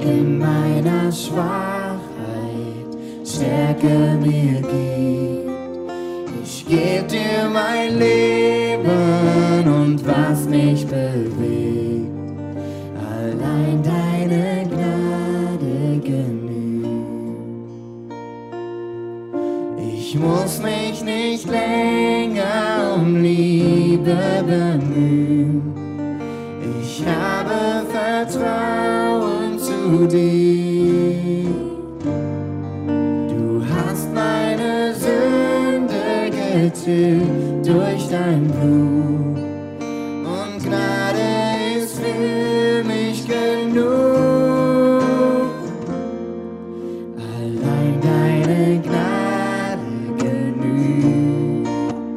in meiner Schwachheit Stärke mir gibt. Ich geb dir mein Leben und was mich bewegt. Allein deine Gnade genügt. Ich muss mich nicht länger um Liebe bemühen. Ich habe Vertrauen zu dir. Du hast meine Sünde getilgt durch dein Blut. Und Gnade ist für mich genug. Allein deine Gnade genügt,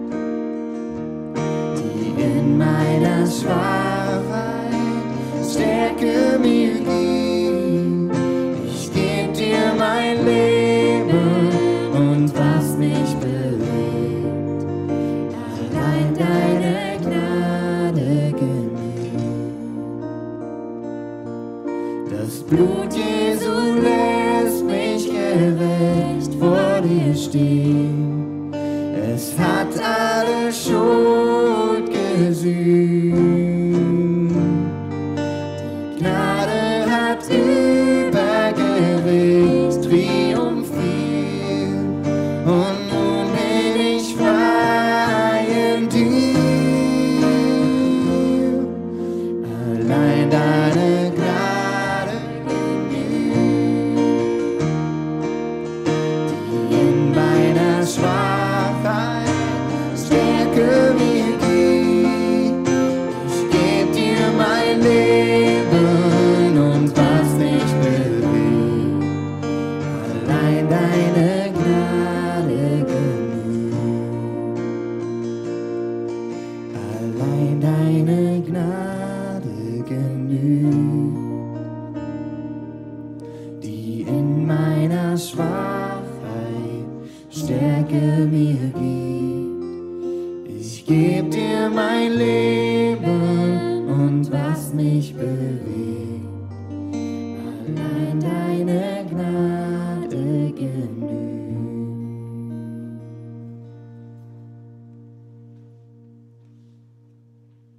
die in meiner Schwachheit Stärke mir gibt. Ich geb dir mein Leben und was mich bewegt. Allein deine Gnade genügt. Das Blut Jesu lässt mich gerecht vor dir stehen. Es hat alle Schuld gesühnt. Die Gnade hat übergerecht, triumphiert. Und nun bin ich frei in dir. Allein deine Gnade genügt, die in meiner Schwachheit Stärke mir gibt. Ich geb dir mein Leben und was mich bewegt. Allein deine Gnade genügt. Allein deine Gnade genügt, die in meiner Schwachheit Stärke mir gibt. Ich geb dir mein Leben und was mich bewegt. Allein deine